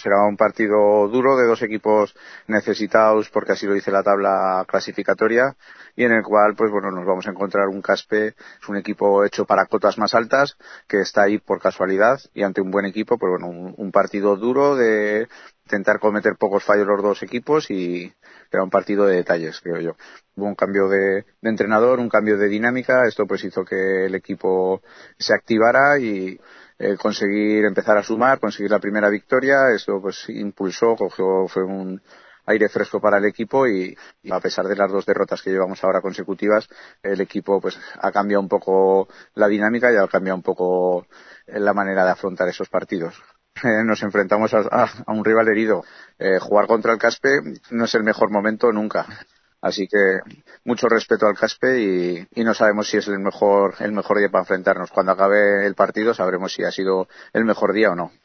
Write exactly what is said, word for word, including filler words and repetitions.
Será un partido duro de dos equipos necesitados, porque así lo dice la tabla clasificatoria, y en el cual, pues bueno, nos vamos a encontrar un Caspe, es un equipo hecho para cotas más altas, que está ahí por casualidad, y ante un buen equipo, pues bueno, un, un partido duro de intentar cometer pocos fallos los dos equipos, y era un partido de detalles, creo yo. Hubo un cambio de, de entrenador, un cambio de dinámica, esto pues hizo que el equipo se activara y eh, conseguir empezar a sumar, conseguir la primera victoria. Esto pues impulsó, cogió, fue un aire fresco para el equipo, y, y a pesar de las dos derrotas que llevamos ahora consecutivas, el equipo pues ha cambiado un poco la dinámica y ha cambiado un poco la manera de afrontar esos partidos. Eh, nos enfrentamos a, a, a un rival herido. Eh, jugar contra el Caspe no es el mejor momento nunca. Así que mucho respeto al Caspe, y, y no sabemos si es el mejor el mejor día para enfrentarnos. Cuando acabe el partido sabremos si ha sido el mejor día o no.